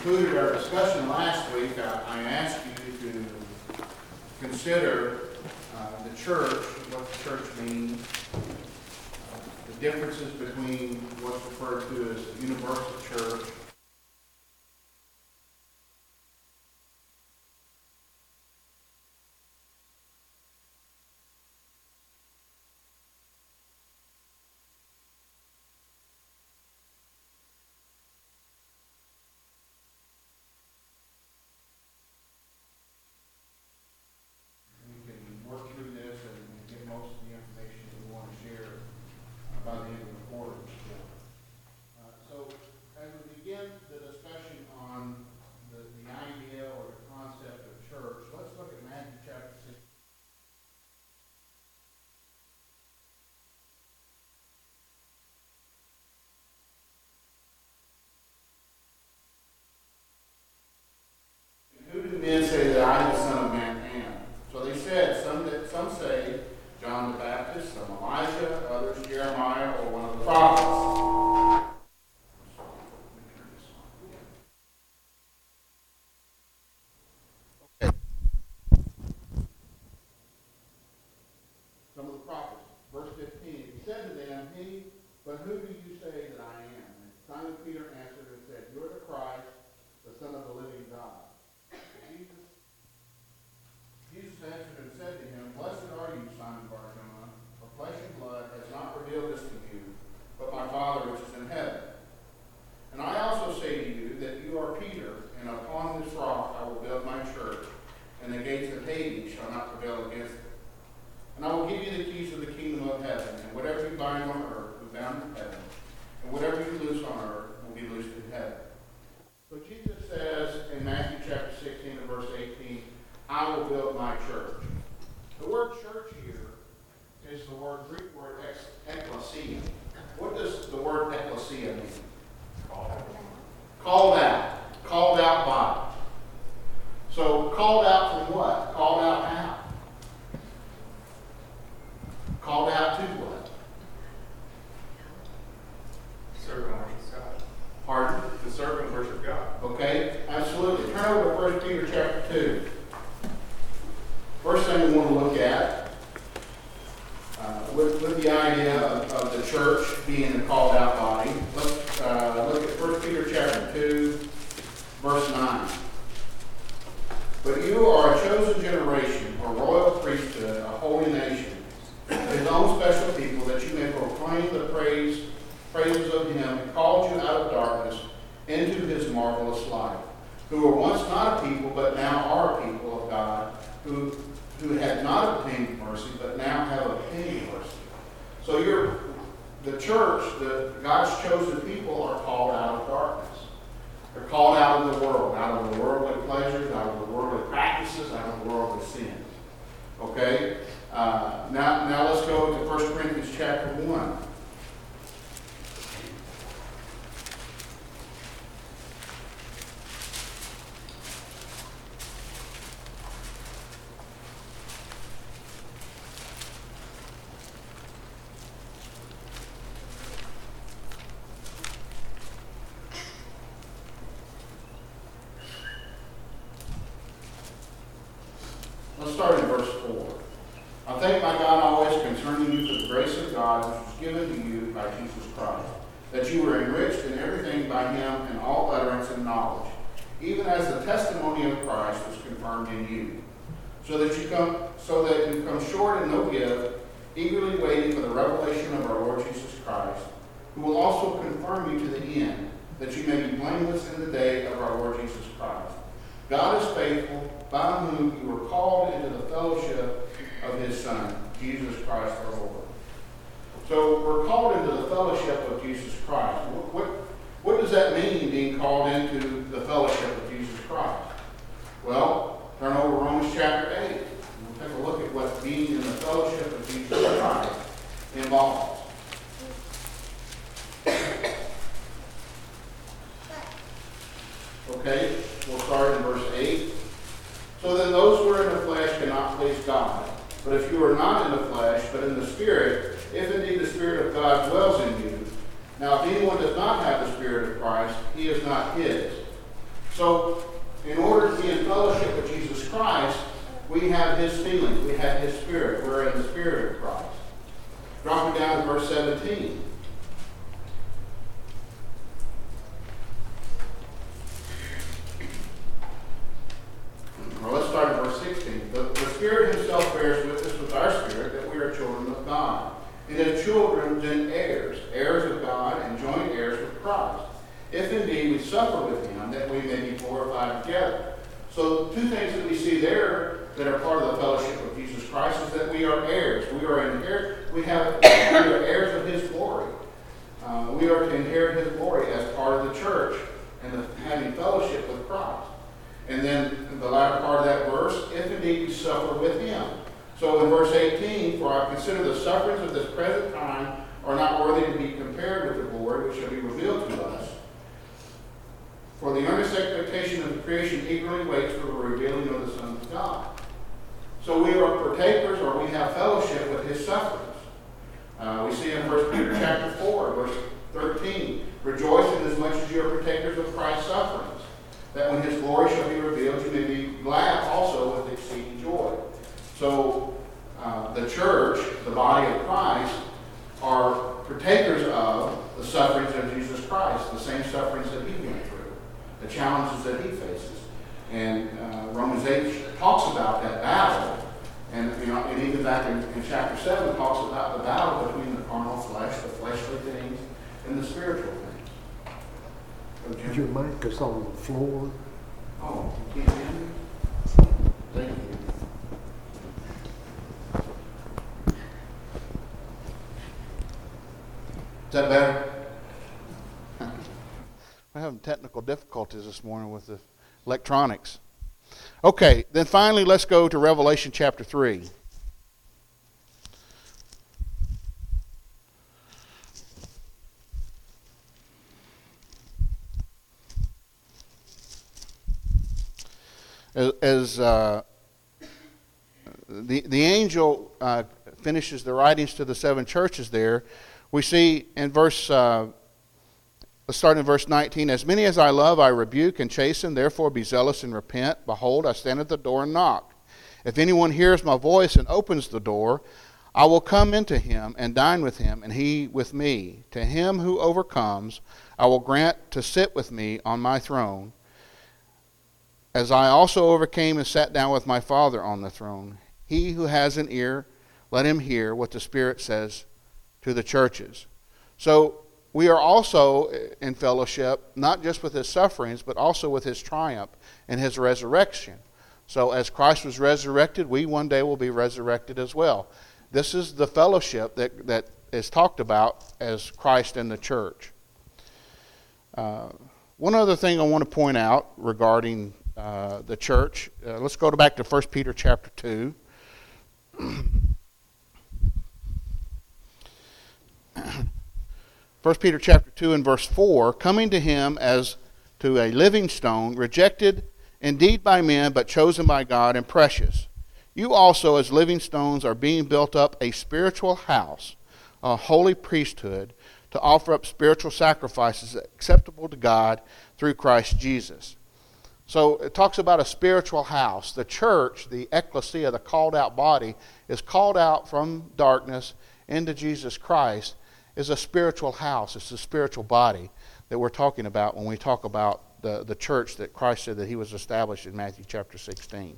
concluded our discussion last week, I asked you to consider the church, what the church means, the differences between what's referred to as the universal church men say that I, the Son of Man, am. So they said, some say John the Baptist, some Elijah, others Jeremiah, or one of the prophets. Okay. Some of the prophets. Verse 15. He said to them, but who do you say that I am? And Simon Peter answered and said, you're the Christ, the Son of the living God. Jesus answered and said to him, blessed are you, Simon Bar-Jonah, for flesh and blood has not revealed this to you, but my Father which is in heaven. And I also say to you that you are Peter, and upon this rock I will build my church, and the gates of Hades shall not prevail against it. And I will give you the keys of the kingdom of heaven, and whatever you bind on earth will be bound in heaven, and whatever you loose on earth will be loosed in heaven. So Jesus says in Matthew chapter 16 and verse 18, I will build my church. The word church here is the Greek word ekklesia. What does the word ekklesia mean? Called out. Called out by. So called out from what? Called out how? Called out to what? Serve and worship God. Pardon? To serve and worship God. Okay, absolutely. Turn over to 1 Peter chapter 2. First thing we want to look at, with the idea of the church being a called out body, let's look at 1 Peter chapter 2, verse 9. But you are a chosen generation, a royal priesthood, a holy nation, his own special people, that you may proclaim the praises of him who called you out of darkness into his marvelous light, who were once not a people, but now are a people of God, who had not obtained mercy, but now have obtained mercy. So the church, God's chosen people, are called out of darkness. They're called out of the world, out of the worldly pleasures, out of the worldly practices, out of the worldly sins. Okay? Now let's go to 1 Corinthians chapter 1. Let's start in verse 4. I thank my God always concerning you for the grace of God which was given to you by Jesus Christ, that you were enriched in everything by him in all utterance and knowledge, even as the testimony of Christ was confirmed in you, so that you come short in no gift, eagerly waiting for the revelation of our Lord Jesus Christ, who will also confirm you to the end, that you may be blameless in the day of our Lord Jesus Christ. God is faithful, by whom you were called into the fellowship of his Son, Jesus Christ our Lord. So we're called into the fellowship of Jesus Christ. What does that mean, being called into the fellowship of Jesus Christ? Well, turn over to Romans chapter 8. We'll take a look at what being in the fellowship of Jesus Christ involves. Okay, we'll start in verse 8. So then those who are in the flesh cannot please God. But if you are not in the flesh, but in the Spirit, if indeed the Spirit of God dwells in you, now if anyone does not have the Spirit of Christ, he is not his. So, in order to be in fellowship with Jesus Christ, we have his feelings, we have his spirit. We're in the spirit of Christ. Dropping down to verse 17. Well, let's start at verse 16. The Spirit himself bears witness with our spirit that we are children of God. And if children, then heirs, heirs of God and joint heirs with Christ. If indeed we suffer with him, that we may be glorified together. So two things that we see there that are part of the fellowship of Jesus Christ is that we are heirs. We are we are heirs of his glory. We are to inherit his glory as part of the church and having fellowship with Christ. And then the latter part of that verse, if indeed we suffer with him. So in verse 18, for I consider the sufferings of this present time are not worthy to be compared with the glory which shall be revealed to us. For the earnest expectation of the creation eagerly waits for the revealing of the sons of God. So we are partakers, or we have fellowship with his sufferings. We see in 1 Peter chapter 4, verse 13, rejoice inasmuch as you are partakers of Christ's sufferings, that when his glory shall be revealed, you may be glad also with exceeding joy. So the church, the body of Christ, are partakers of the sufferings of Jesus Christ, the same sufferings that he went through, the challenges that he faces. And Romans 8 talks about that battle. And, and even back in chapter 7 talks about the battle between the carnal flesh, the fleshly things, and the spiritual things. Your mic is on the floor. Oh, you can't hear me? Thank you. Is that better? We're having technical difficulties this morning with the electronics. Okay, then finally let's go to Revelation chapter 3. As the angel finishes the writings to the seven churches there, we see in verse, let's start in verse 19, as many as I love I rebuke and chasten, therefore be zealous and repent. Behold, I stand at the door and knock. If anyone hears my voice and opens the door, I will come into him and dine with him, and he with me. To him who overcomes, I will grant to sit with me on my throne, as I also overcame and sat down with my Father on the throne. He who has an ear, let him hear what the Spirit says to the churches. So we are also in fellowship, not just with his sufferings, but also with his triumph and his resurrection. So as Christ was resurrected, we one day will be resurrected as well. This is the fellowship that is talked about as Christ and the church. One other thing I want to point out regarding the church, let's go back to 1 Peter chapter 2. 1 Peter chapter 2 and verse 4, coming to him as to a living stone, rejected indeed by men, but chosen by God and precious. You also as living stones are being built up a spiritual house, a holy priesthood, to offer up spiritual sacrifices acceptable to God through Christ Jesus. So it talks about a spiritual house. The church, the ecclesia, the called out body, is called out from darkness into Jesus Christ, is a spiritual house. It's a spiritual body that we're talking about when we talk about the church that Christ said that he was established in Matthew chapter 16.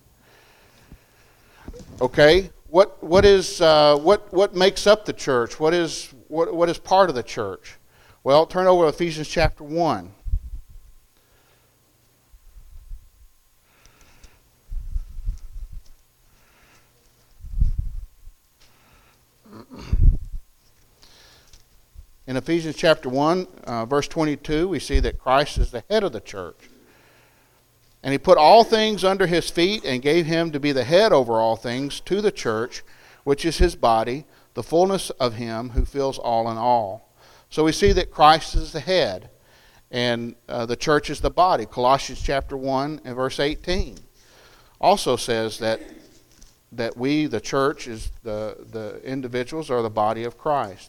Okay, what makes up the church? What is part of the church? Well, turn over to Ephesians chapter 1. In Ephesians chapter 1, verse 22, we see that Christ is the head of the church. And he put all things under his feet and gave him to be the head over all things to the church, which is his body, the fullness of him who fills all in all. So we see that Christ is the head, and the church is the body. Colossians chapter 1 and verse 18 also says that we, the church, is the individuals are the body of Christ.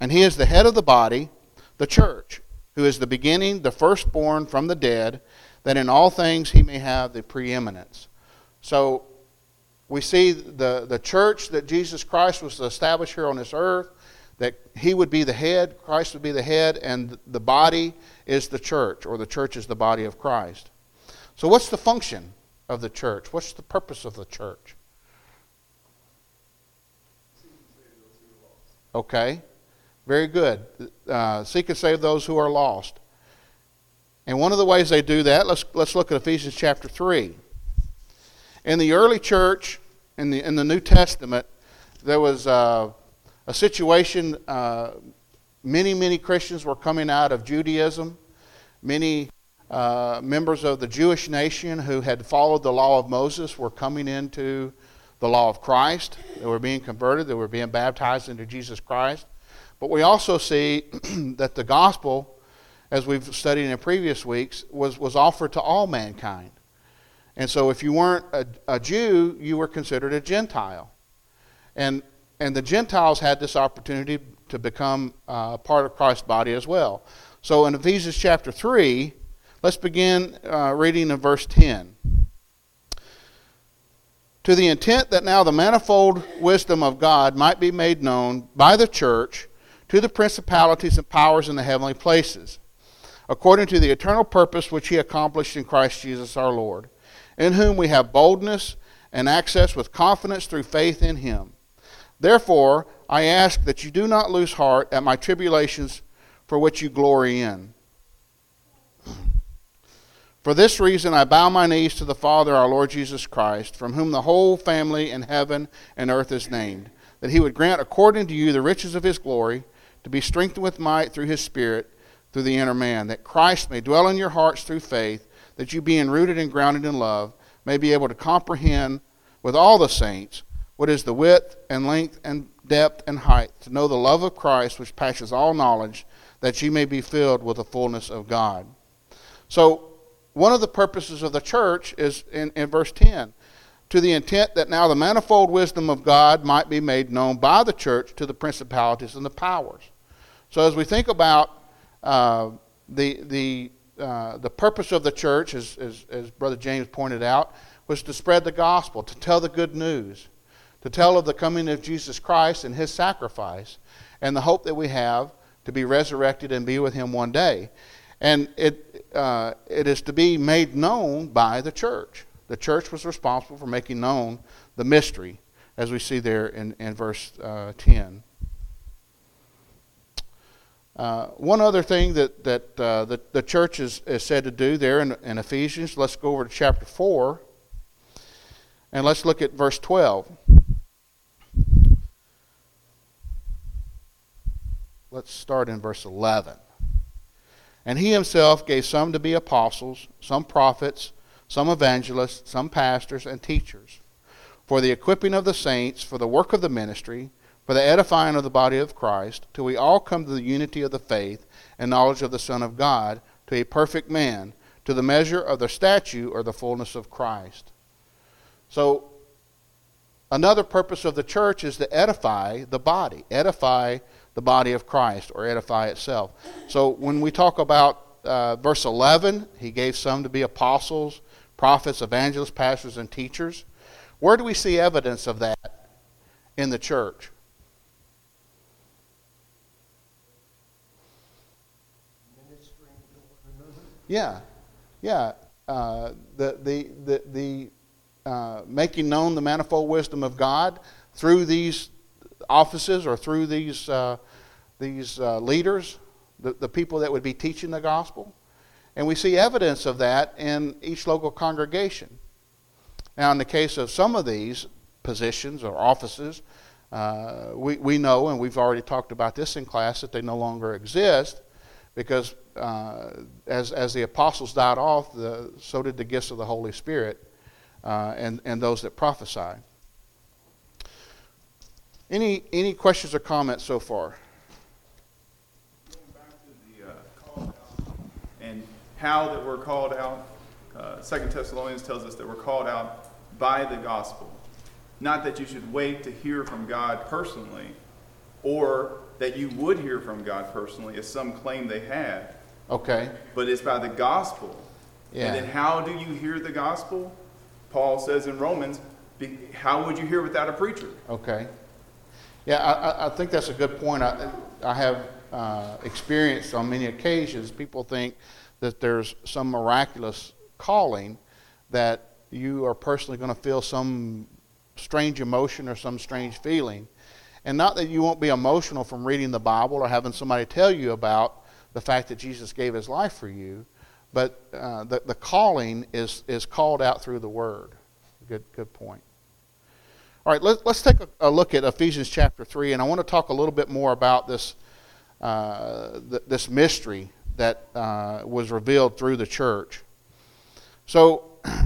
And he is the head of the body, the church, who is the beginning, the firstborn from the dead, that in all things he may have the preeminence. So we see the church that Jesus Christ was to establish here on this earth, that he would be the head, Christ would be the head, and the body is the church, or the church is the body of Christ. So what's the function of the church? What's the purpose of the church? Okay, very good. Seek and save those who are lost. And one of the ways they do that, let's look at Ephesians chapter 3. In the early church, in the New Testament, there was a situation. Many Christians were coming out of Judaism. Many members of the Jewish nation who had followed the law of Moses were coming into the law of Christ. They were being converted. They were being baptized into Jesus Christ. But we also see that the gospel, as we've studied in previous weeks, was offered to all mankind. And so if you weren't a Jew, you were considered a Gentile. And the Gentiles had this opportunity to become part of Christ's body as well. So in Ephesians chapter 3, let's begin reading in verse 10. To the intent that now the manifold wisdom of God might be made known by the church to the principalities and powers in the heavenly places, according to the eternal purpose which he accomplished in Christ Jesus our Lord, in whom we have boldness and access with confidence through faith in him. Therefore, I ask that you do not lose heart at my tribulations for which you glory in. For this reason I bow my knees to the Father, our Lord Jesus Christ, from whom the whole family in heaven and earth is named, that he would grant according to you the riches of his glory, to be strengthened with might through his Spirit, through the inner man, that Christ may dwell in your hearts through faith, that you, being rooted and grounded in love, may be able to comprehend with all the saints what is the width and length and depth and height, to know the love of Christ which passes all knowledge, that ye may be filled with the fullness of God. So, one of the purposes of the church is in verse 10, to the intent that now the manifold wisdom of God might be made known by the church to the principalities and the powers. So as we think about the purpose of the church, as Brother James pointed out, was to spread the gospel, to tell the good news, to tell of the coming of Jesus Christ and his sacrifice, and the hope that we have to be resurrected and be with him one day. And it is to be made known by the church. The church was responsible for making known the mystery, as we see there in verse 10. One other thing that the church is said to do there in Ephesians, let's go over to chapter 4, and let's look at verse 12. Let's start in verse 11. And he himself gave some to be apostles, some prophets, some evangelists, some pastors and teachers, for the equipping of the saints, for the work of the ministry, for the edifying of the body of Christ, till we all come to the unity of the faith and knowledge of the Son of God, to a perfect man, to the measure of the stature or the fullness of Christ. So, another purpose of the church is to edify the body of Christ, or edify itself. So when we talk about verse 11, he gave some to be apostles, prophets, evangelists, pastors, and teachers. Where do we see evidence of that in the church? Yeah. The making known the manifold wisdom of God through these offices or through these leaders, the people that would be teaching the gospel. And we see evidence of that in each local congregation. Now, in the case of some of these positions or offices, we know, and we've already talked about this in class, that they no longer exist because as the apostles died off, so did the gifts of the Holy Spirit and those that prophesy. Any questions or comments so far? Going back to the call out and how that we're called out, 2 Thessalonians tells us that we're called out by the gospel. Not that you should wait to hear from God personally, or that you would hear from God personally, as some claim they had. Okay. But it's by the gospel. Yeah. And then how do you hear the gospel? Paul says in Romans, how would you hear without a preacher? Okay. Yeah, I think that's a good point. I have experienced on many occasions, people think that there's some miraculous calling that you are personally going to feel some strange emotion or some strange feeling. And not that you won't be emotional from reading the Bible or having somebody tell you about the fact that Jesus gave his life for you, but the calling is called out through the Word. Good point. All right, let's take a look at Ephesians chapter 3, and I want to talk a little bit more about this this mystery that was revealed through the church. So,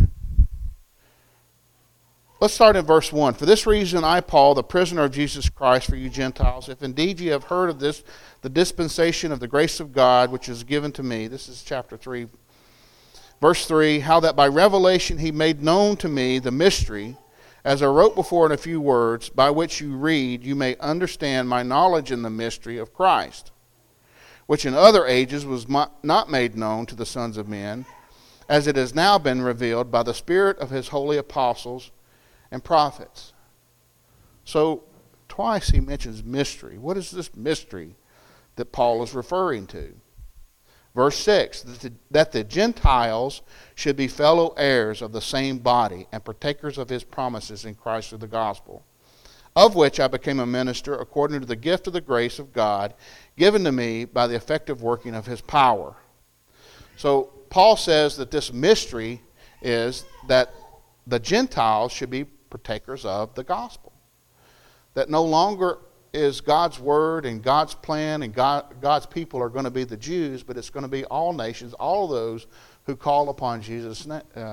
let's start in verse 1. For this reason I, Paul, the prisoner of Jesus Christ for you Gentiles, if indeed ye have heard of this, the dispensation of the grace of God which is given to me. This is chapter 3. Verse 3, how that by revelation he made known to me the mystery, as I wrote before in a few words, by which you read, you may understand my knowledge in the mystery of Christ, which in other ages was not made known to the sons of men, as it has now been revealed by the Spirit of his holy apostles and prophets. So, twice he mentions mystery. What is this mystery that Paul is referring to? Verse 6, that the Gentiles should be fellow heirs of the same body and partakers of his promises in Christ through the gospel, of which I became a minister according to the gift of the grace of God given to me by the effective working of his power. So Paul says that this mystery is that the Gentiles should be partakers of the gospel. That no longer is God's word and God's plan and God's people are going to be the Jews, but it's going to be all nations, all those who call upon Jesus'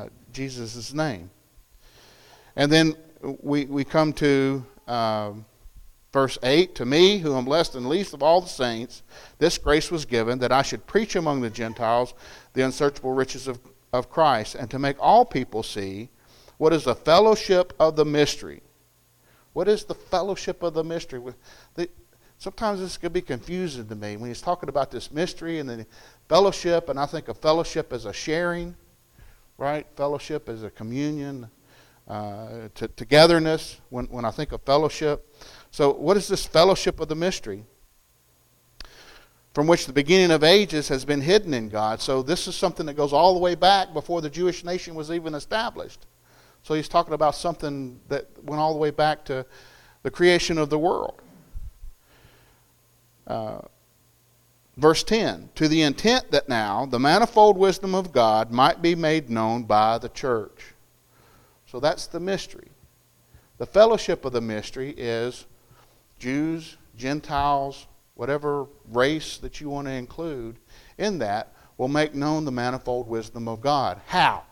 name. And then we come to verse 8, to me, who am less than least of all the saints, this grace was given, that I should preach among the Gentiles the unsearchable riches of Christ, and to make all people see what is the fellowship of the mystery. What is the fellowship of the mystery? Sometimes this could be confusing to me when he's talking about this mystery and then fellowship, and I think of fellowship as a sharing, right? Fellowship as a communion, togetherness when I think of fellowship. So what is this fellowship of the mystery? From which the beginning of ages has been hidden in God. So this is something that goes all the way back before the Jewish nation was even established. So he's talking about something that went all the way back to the creation of the world. Verse 10, to the intent that now the manifold wisdom of God might be made known by the church. So that's the mystery. The fellowship of the mystery is Jews, Gentiles, whatever race that you want to include in that will make known the manifold wisdom of God. How?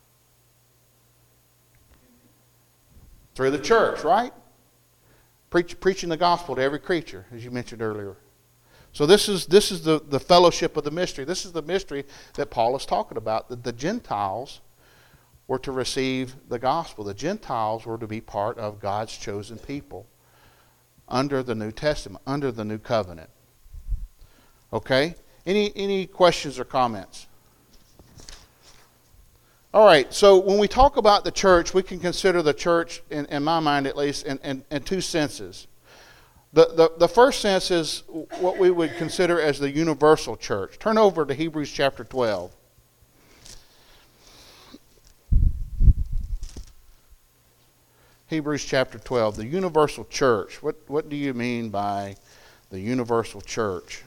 Through the church, right? Preaching the gospel to every creature, as you mentioned earlier. So this is the fellowship of the mystery. This is the mystery that Paul is talking about, that the Gentiles were to receive the gospel. The Gentiles were to be part of God's chosen people under the New Testament, under the New Covenant. Okay? Any questions or comments? All right, so when we talk about the church, we can consider the church, in my mind at least, in two senses. The first sense is what we would consider as the universal church. Turn over to Hebrews chapter 12. Hebrews chapter 12, the universal church. What do you mean by the universal church?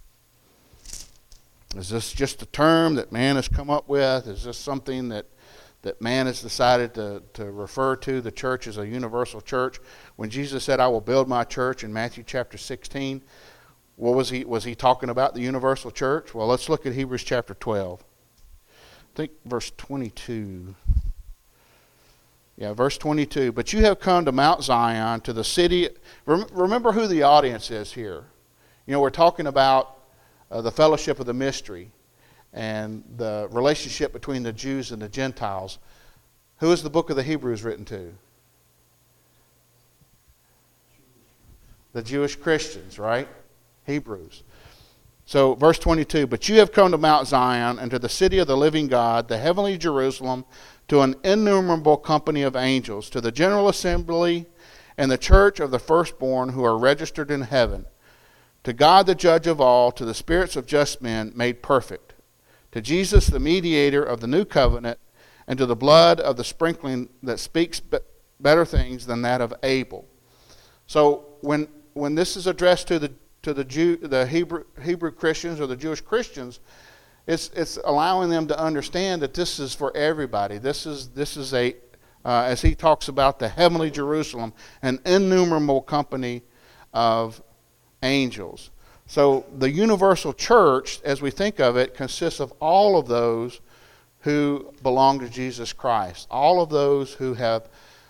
Is this just a term that man has come up with? Is this something that man has decided to refer to the church as a universal church? When Jesus said, I will build my church in Matthew chapter 16, what was he talking about, the universal church? Well, let's look at Hebrews chapter 12. I think verse 22. Yeah, verse 22. But you have come to Mount Zion, to the city. Remember who the audience is here. You know, we're talking about the fellowship of the mystery and the relationship between the Jews and the Gentiles. Who is the book of the Hebrews written to? The Jewish Christians, right? Hebrews. So, verse 22, but you have come to Mount Zion and to the city of the living God, the heavenly Jerusalem, to an innumerable company of angels, to the general assembly and the church of the firstborn who are registered in heaven, to God the judge of all, to the spirits of just men made perfect, to Jesus the mediator of the new covenant, and to the blood of the sprinkling that speaks better things than that of Abel. So when this is addressed to the Hebrew Christians or the Jewish Christians, it's allowing them to understand that this is for everybody. This is a as he talks about the heavenly Jerusalem, an innumerable company of angels. So the universal church, as we think of it, consists of all of those who belong to Jesus Christ, all of those who have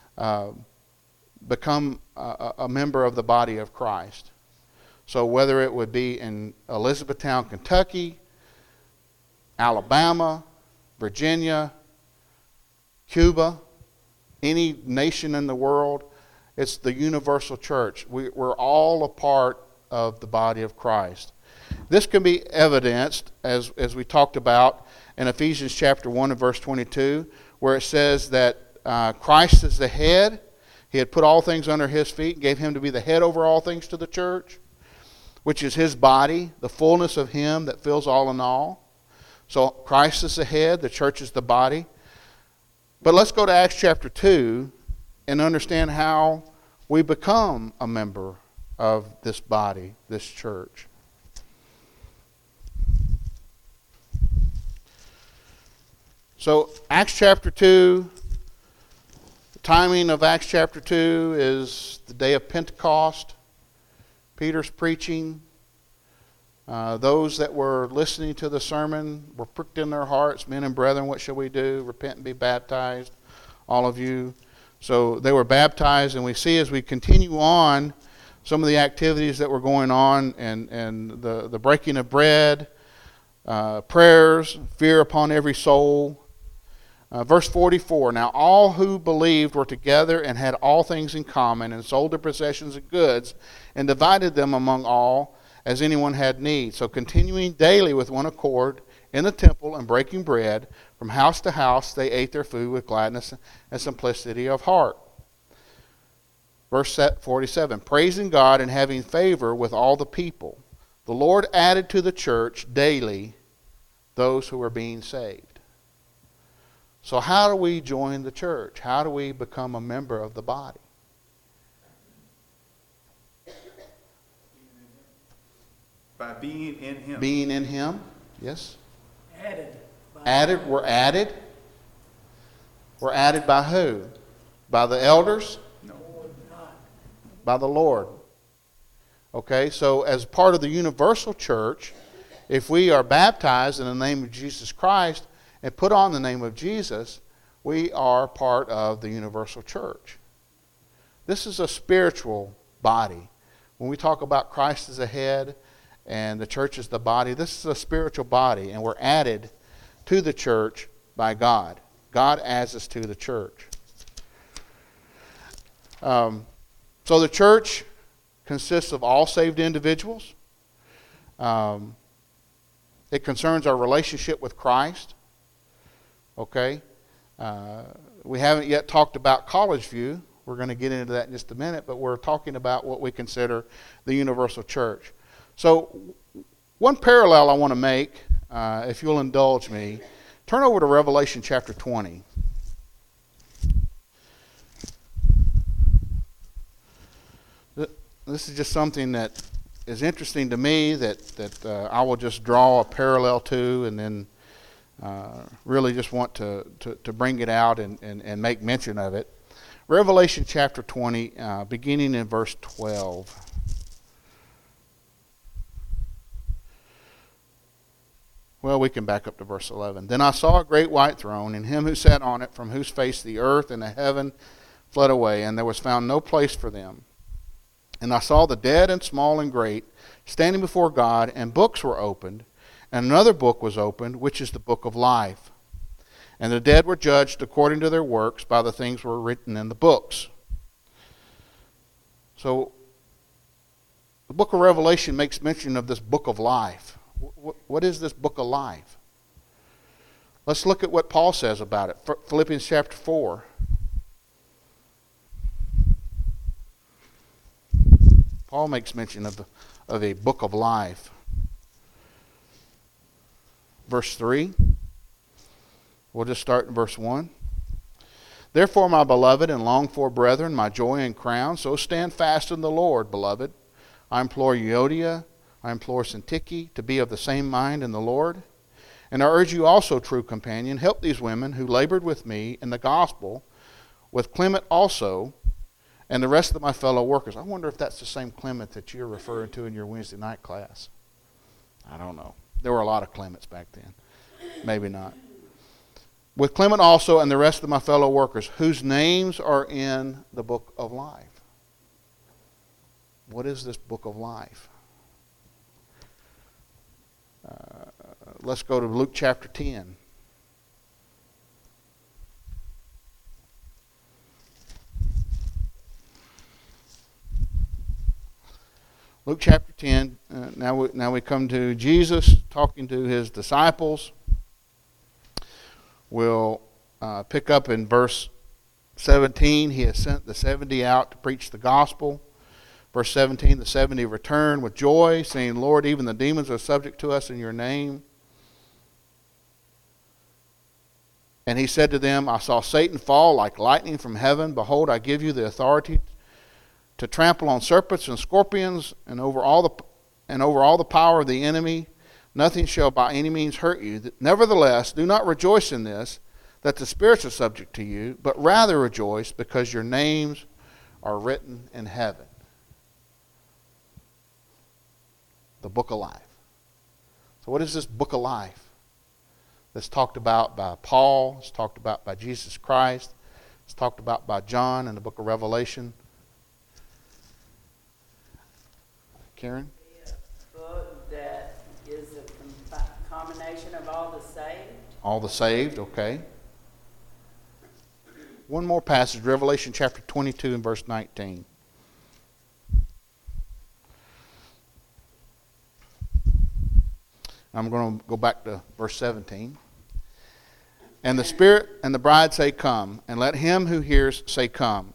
become a member of the body of Christ. So whether it would be in Elizabethtown, Kentucky, Alabama, Virginia, Cuba, any nation in the world, it's the universal church. We're all a part of the body of Christ. This can be evidenced, as we talked about, in Ephesians chapter 1 and verse 22, where it says that Christ is the head. He had put all things under his feet and gave him to be the head over all things to the church, which is his body, the fullness of him that fills all in all. So Christ is the head, the church is the body. But let's go to Acts chapter 2 and understand how we become a member of this body, this church. So Acts chapter 2, the timing of Acts chapter 2 is the day of Pentecost. Peter's preaching. Those that were listening to the sermon were pricked in their hearts. Men and brethren, what shall we do? Repent and be baptized, all of you. So they were baptized, and we see as we continue on some of the activities that were going on, and the breaking of bread, prayers, fear upon every soul. Verse 44, now all who believed were together and had all things in common, and sold their possessions and goods, and divided them among all, as anyone had need. So continuing daily with one accord in the temple and breaking bread, from house to house they ate their food with gladness and simplicity of heart. Verse 47, praising God and having favor with all the people. The Lord added to the church daily those who were being saved. So how do we join the church? How do we become a member of the body? By being in him. Being in him, yes. Added. We're added. We're added by who? By the elders? No. By the Lord. Okay, so as part of the universal church, if we are baptized in the name of Jesus Christ and put on the name of Jesus, we are part of the universal church. This is a spiritual body. When we talk about Christ as a head and the church is the body, this is a spiritual body, and we're added to the church by God. God adds us to the church. So the church consists of all saved individuals. It concerns our relationship with Christ. Okay? We haven't yet talked about College View. We're going to get into that in just a minute, but we're talking about what we consider the universal church. So one parallel I want to make, if you'll indulge me, turn over to Revelation chapter 20. This is just something that is interesting to me that I will just draw a parallel to, and then really just want to bring it out and make mention of it. Revelation chapter 20, beginning in verse 12. Well, we can back up to verse 11. Then I saw a great white throne, and him who sat on it, from whose face the earth and the heaven fled away, and there was found no place for them. And I saw the dead and small and great standing before God, and books were opened, and another book was opened, which is the book of life. And the dead were judged according to their works by the things were written in the books. So The book of Revelation makes mention of this book of life. What is this book of life? Let's look at what Paul says about it. Philippians chapter 4. Paul makes mention of a book of life. Verse 3. We'll just start in verse 1. Therefore, my beloved and longed for brethren, my joy and crown, so stand fast in the Lord, beloved. I implore Euodia, I implore Syntyche to be of the same mind in the Lord. And I urge you also, true companion, help these women who labored with me in the gospel, with Clement also, and the rest of my fellow workers. I wonder if that's the same Clement that you're referring to in your Wednesday night class. I don't know. There were a lot of Clements back then. Maybe not. With Clement also and the rest of my fellow workers, whose names are in the book of life. What is this book of life? Let's go to Luke chapter 10. Luke chapter 10. Now we come to Jesus talking to his disciples. We'll pick up in verse 17. He has sent the 70 out to preach the gospel. Verse 17, the 70 returned with joy, saying, Lord, even the demons are subject to us in your name. And he said to them, I saw Satan fall like lightning from heaven. Behold, I give you the authority to trample on serpents and scorpions and over all the power of the enemy. Nothing shall by any means hurt you. Nevertheless, do not rejoice in this, that the spirits are subject to you, but rather rejoice because your names are written in heaven. The book of life. So what is this book of life? That's talked about by Paul. It's talked about by Jesus Christ. It's talked about by John in the book of Revelation. Karen? Book that is a combination of all the saved. All the saved, okay. One more passage, Revelation chapter 22 and verse 19. I'm going to go back to verse 17. And the Spirit and the bride say, Come. And let him who hears say, Come.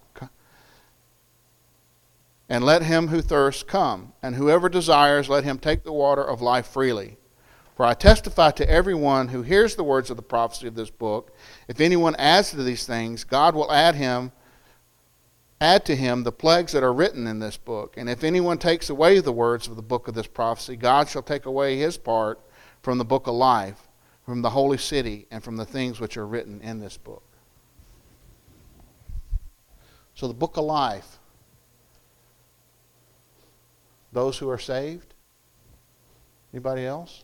And let him who thirsts come. And whoever desires, let him take the water of life freely. For I testify to everyone who hears the words of the prophecy of this book, if anyone adds to these things, God will add to him the plagues that are written in this book. And if anyone takes away the words of the book of this prophecy, God shall take away his part from the book of life, from the holy city, and from the things which are written in this book. So the book of life, those who are saved. Anybody else?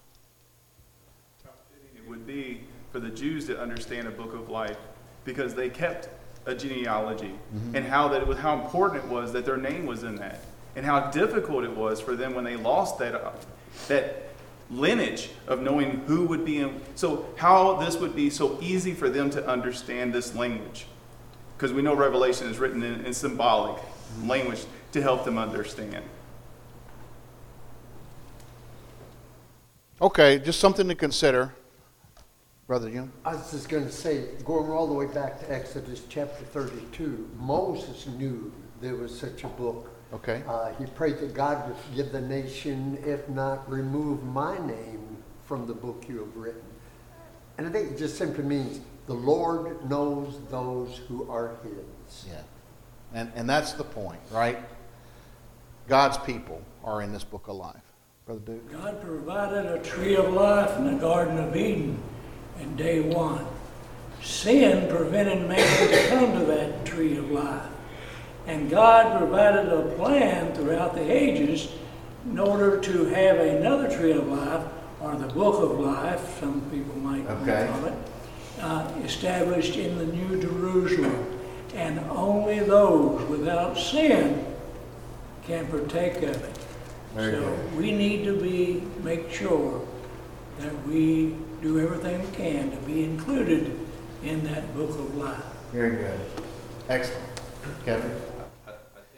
It would be for the Jews to understand a book of life because they kept a genealogy and how important it was that their name was in that, and how difficult it was for them when they lost that lineage of knowing who would be in. So how this would be so easy for them to understand this language, because we know Revelation is written in symbolic language to help them understand. Okay, just something to consider. Brother Jim? I was just going to say, going all the way back to Exodus chapter 32, Moses knew there was such a book. Okay. He prayed that God would forgive the nation, if not remove my name from the book you have written. And I think it just simply means the Lord knows those who are his. Yeah. And that's the point, right? God's people are in this book of life. Brother Duke? God provided a tree of life in the Garden of Eden in day one. Sin prevented man to come to that tree of life. And God provided a plan throughout the ages in order to have another tree of life, or the book of life, some people might call it, established in the New Jerusalem. And only those without sin can partake of it. So we need to make sure that we do everything we can to be included in that book of life. Very good. Excellent. Kevin? I think it's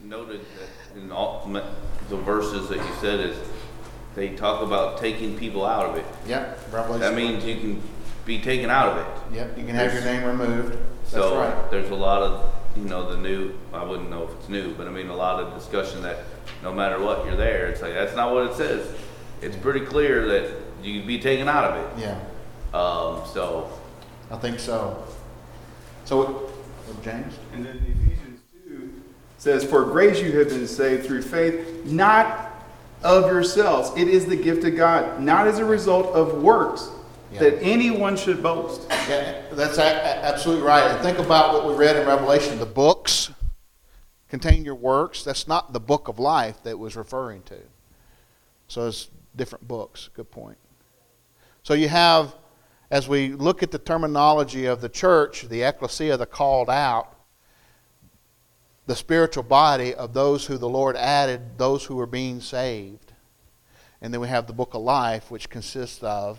noted that in all the verses that you said is they talk about taking people out of it. Yep, Revelation. That means you can be taken out of it. Yep, you can have your name removed. That's So right. there's a lot of, the new, I wouldn't know if it's new, but I mean, a lot of discussion that no matter what, you're there. It's like, that's not what it says. It's pretty clear that you can be taken out of it. Yeah, So I think so. So, James? And then Ephesians 2 says, "For grace you have been saved through faith, not of yourselves. It is the gift of God, not as a result of works, that anyone should boast." Yeah, that's absolutely right. And think about what we read in Revelation. The books contain your works. That's not the book of life that it was referring to. So it's different books. Good point. So you have, as we look at the terminology of the church, the ecclesia, the called out, the spiritual body of those who the Lord added, those who were being saved. And then we have the book of life, which consists of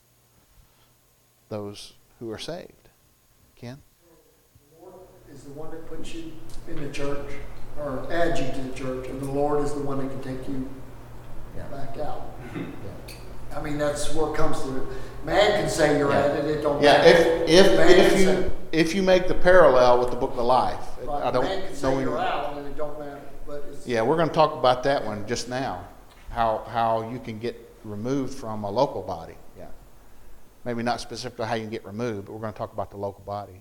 those who are saved. Ken? The Lord is the one that puts you in the church or adds you to the church, and the Lord is the one that can take you back out. I mean, that's where it comes to. Man can say you're at it; it don't matter. If you make the parallel with the book of life, Right. I don't Man can say know. you're out, and it don't matter. But it's, Yeah, we're going to talk about that one just now. How you can get removed from a local body. Yeah, maybe not specifically how you can get removed, but we're going to talk about the local body.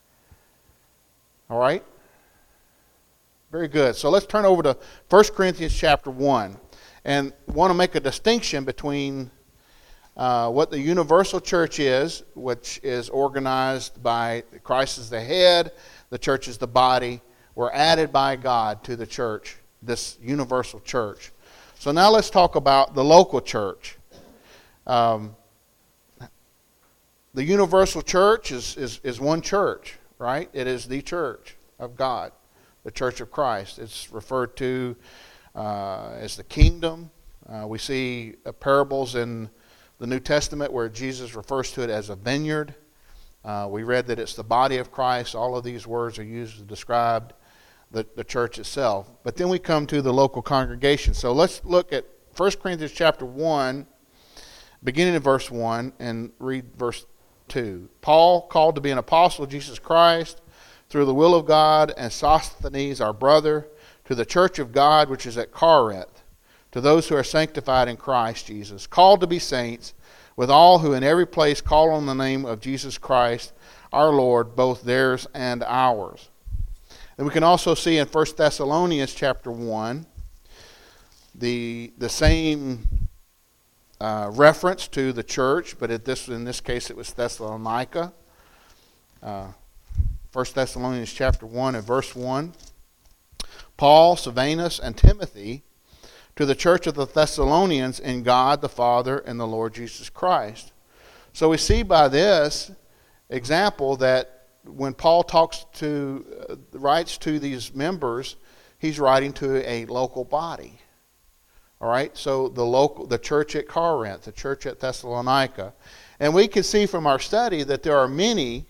All right. Very good. So let's turn over to 1 Corinthians chapter 1. And want to make a distinction between what the universal church is, which is organized by Christ as the head, the church is the body. We're added by God to the church, this universal church. So now let's talk about the local church. The universal church is one church, right? It is the church of God, the church of Christ. It's referred to as the kingdom. We see parables in the New Testament where Jesus refers to it as a vineyard. We read that it's the body of Christ. All of these words are used to describe the church itself. But then we come to the local congregation. So let's look at 1 Corinthians chapter 1, beginning in verse 1, and read verse 2. Paul, called to be an apostle of Jesus Christ, through the will of God, and Sosthenes, our brother, to the church of God which is at Corinth, to those who are sanctified in Christ Jesus, called to be saints, with all who in every place call on the name of Jesus Christ, our Lord, both theirs and ours. And we can also see in 1 Thessalonians chapter 1 the same reference to the church, but in this case it was Thessalonica. 1 Thessalonians chapter 1 and verse 1. Paul, Silvanus, and Timothy, to the church of the Thessalonians in God the Father and the Lord Jesus Christ. So we see by this example that when Paul writes to these members, he's writing to a local body. All right, so the church at Corinth, the church at Thessalonica. And we can see from our study that there are many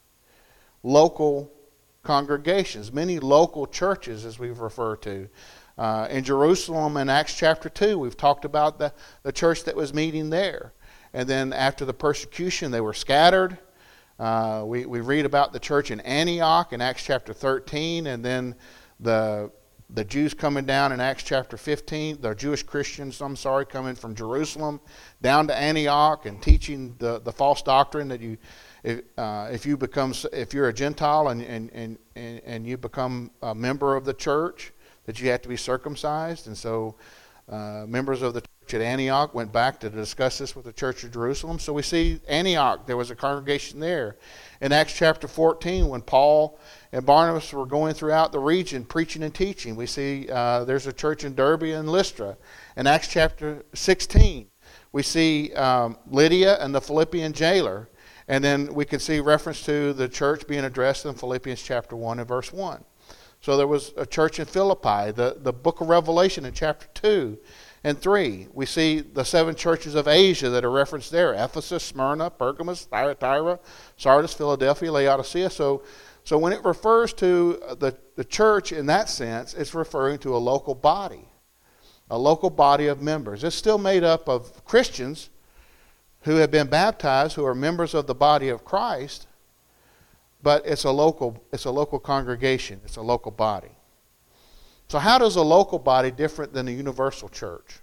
local congregations, many local churches, as we've referred to. In Jerusalem in Acts chapter 2, we've talked about the church that was meeting there. And then after the persecution, they were scattered. We read about the church in Antioch in Acts chapter 13, and then the Jews coming down in Acts chapter 15, the Jewish Christians, coming from Jerusalem down to Antioch and teaching the false doctrine that if you're a Gentile and you become a member of the church, that you have to be circumcised. And so members of the church at Antioch went back to discuss this with the church of Jerusalem. So we see Antioch, there was a congregation there. In Acts chapter 14, when Paul and Barnabas were going throughout the region preaching and teaching, we see there's a church in Derbe and Lystra. In Acts chapter 16, we see Lydia and the Philippian jailer. And then we can see reference to the church being addressed in Philippians chapter 1 and verse 1. So there was a church in Philippi. The book of Revelation in chapter 2 and 3. We see the 7 churches of Asia that are referenced there. Ephesus, Smyrna, Pergamos, Thyatira, Sardis, Philadelphia, Laodicea. So So when it refers to the church in that sense, it's referring to a local body of members. It's still made up of Christians who have been baptized, who are members of the body of Christ, but it's a local congregation. It's a local body. So how does a local body different than a universal church?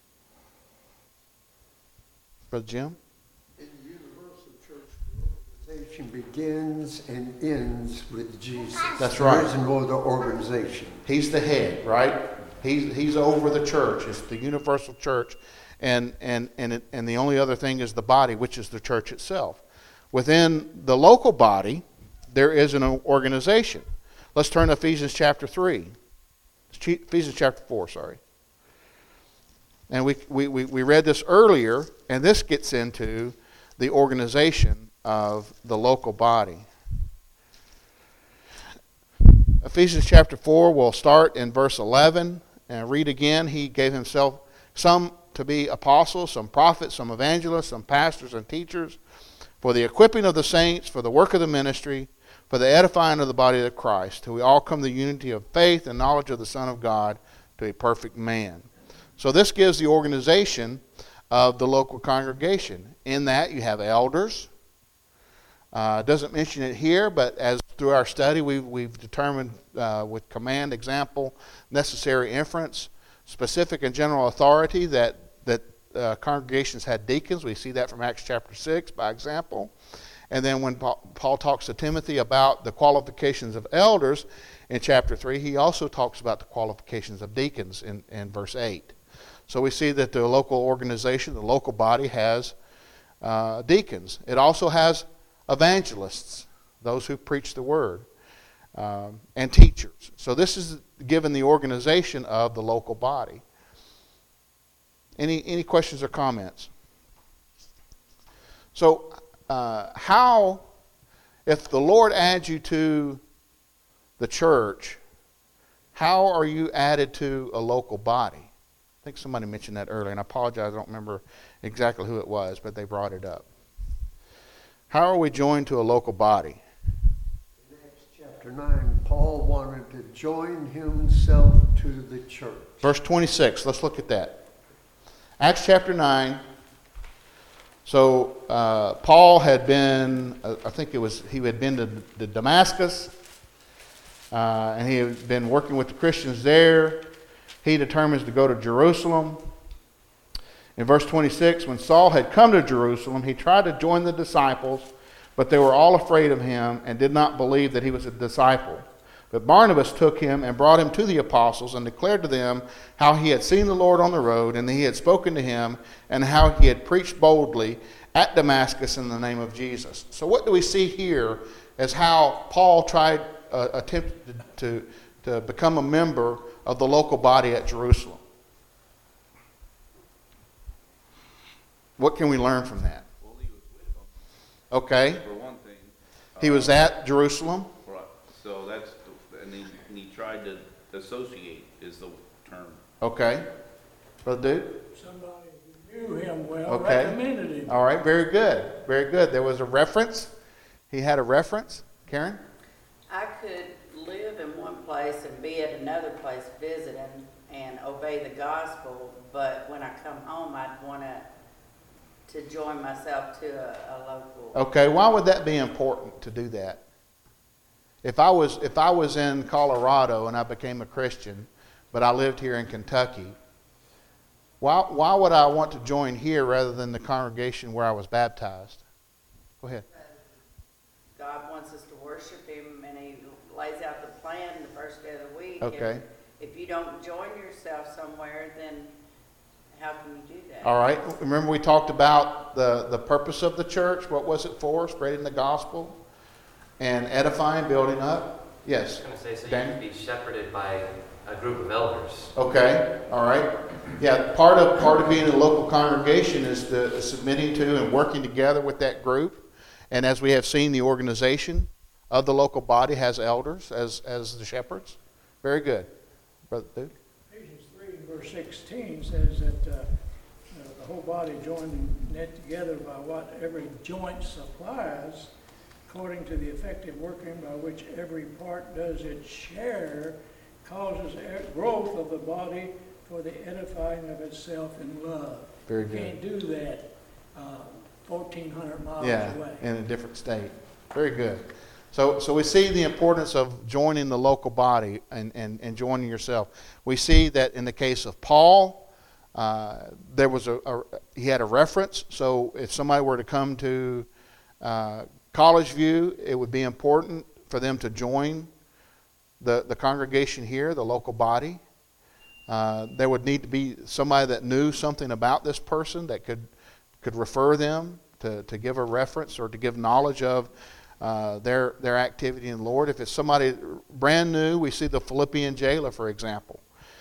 Brother Jim? In the universal church, the organization begins and ends with Jesus. That's right. There is no other organization. He's the head, right? He's over the church. It's the universal church. And the only other thing is the body, which is the church itself. Within the local body, there is an organization. Let's turn to Ephesians chapter 3. Ephesians chapter 4, sorry. And we read this earlier, and this gets into the organization of the local body. Ephesians chapter 4, we'll start in verse 11 and read again. He gave himself some to be apostles, some prophets, some evangelists, some pastors and teachers, for the equipping of the saints, for the work of the ministry, for the edifying of the body of Christ, till we all come to the unity of faith and knowledge of the Son of God, to a perfect man. So this gives the organization of the local congregation. In that you have elders. Doesn't mention it here, but as through our study we've determined with command, example, necessary inference, specific and general authority that congregations had deacons. We see that from Acts chapter 6 by example. And then when Paul talks to Timothy about the qualifications of elders in chapter 3, he also talks about the qualifications of deacons in verse 8. So we see that the local organization, the local body has deacons. It also has evangelists, those who preach the word, and teachers. So this is given the organization of the local body. Any questions or comments? So how, if the Lord adds you to the church, how are you added to a local body? I think somebody mentioned that earlier, and I apologize, I don't remember exactly who it was, but they brought it up. How are we joined to a local body? In Acts chapter 9, Paul wanted to join himself to the church. Verse 26, let's look at that. Acts chapter 9. So Paul had been, he had been to Damascus, and he had been working with the Christians there. He determines to go to Jerusalem. In verse 26, when Saul had come to Jerusalem, he tried to join the disciples, but they were all afraid of him and did not believe that he was a disciple. But Barnabas took him and brought him to the apostles and declared to them how he had seen the Lord on the road and that he had spoken to him and how he had preached boldly at Damascus in the name of Jesus. So what do we see here as how Paul attempted to become a member of the local body at Jerusalem? What can we learn from that? Well, he was with them. Okay. For one thing. He was at Jerusalem. Right. So that's, and he tried to associate is the term. Okay. Brother Duke? Somebody who knew him well Okay. recommended him. All right. Very good. Very good. There was a reference. He had a reference. Karen? I could live in one place and be at another place visiting and obey the gospel, but when I come home, I'd want to join myself to a local. Okay. Why would that be important to do that? If I was in Colorado and I became a Christian, but I lived here in Kentucky, why would I want to join here rather than the congregation where I was baptized? Go ahead. God wants us to worship Him, and He lays out the plan the first day of the week. Okay. If you don't join yourself somewhere, then how can you do that? All right. Remember we talked about the purpose of the church. What was it for? Spreading the gospel and edifying, building up. Yes. I was going to say, so Daniel? you can be shepherded by a group of elders. Okay. All right. Yeah. Part of being a local congregation is submitting to and working together with that group. And as we have seen, the organization of the local body has elders as the shepherds. Very good. Brother Duke? Ephesians 3 verse 16 says that the whole body joined and knit together by what every joint supplies according to the effective working by which every part does its share, causes growth of the body for the edifying of itself in love. Very You good. can't do that 1,400 miles Yeah, away. in a different state. Very good. So we see the importance of joining the local body and joining yourself. We see that in the case of Paul, there was he had a reference. So if somebody were to come to College View, it would be important for them to join the congregation here, the local body. There would need to be somebody that knew something about this person that could refer them to give a reference or to give knowledge of their activity in the Lord. If it's somebody brand new, we see the Philippian jailer, for example,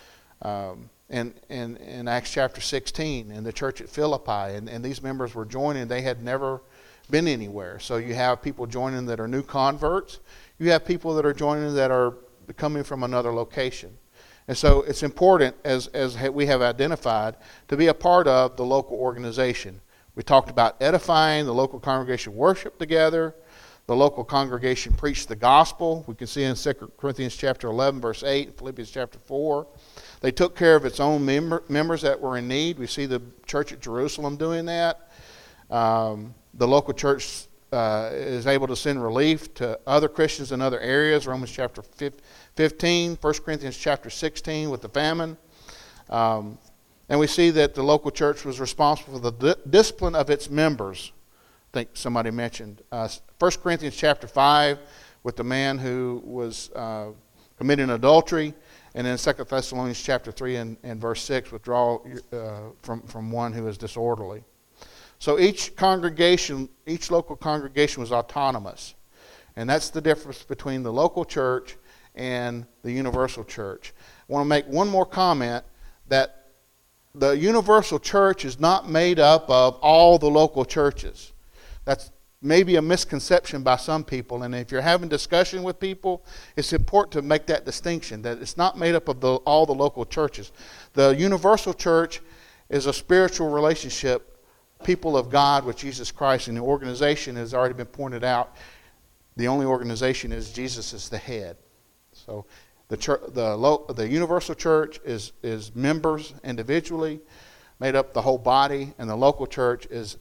in Acts chapter 16, in the church at Philippi, and these members were joining. They had never been anywhere. So you have people joining that are new converts. You have people that are joining that are coming from another location. And so it's important, as we have identified, to be a part of the local organization. We talked about edifying, the local congregation worshiped together, the local congregation preached the gospel. We can see in 2 Corinthians chapter 11, verse 8, and Philippians chapter 4. They took care of its own members that were in need. We see the church at Jerusalem doing that. The local church is able to send relief to other Christians in other areas. Romans chapter 15, 1 Corinthians chapter 16 with the famine. And we see that the local church was responsible for the discipline of its members. I think somebody mentioned 1 Corinthians chapter 5 with the man who was committing adultery, and then 2 Thessalonians chapter 3 and verse 6, withdraw from one who is disorderly. So each local congregation was autonomous. And that's the difference between the local church and the universal church. I want to make one more comment, that the universal church is not made up of all the local churches. That's maybe a misconception by some people, and if you're having discussion with people, it's important to make that distinction, that it's not made up of all the local churches. The universal church is a spiritual relationship, people of God with Jesus Christ, and the organization has already been pointed out. The only organization is Jesus is the head. So the universal church is members individually, made up the whole body, and the local church is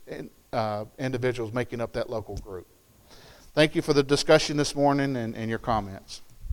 individuals making up that local group. Thank you for the discussion this morning and your comments.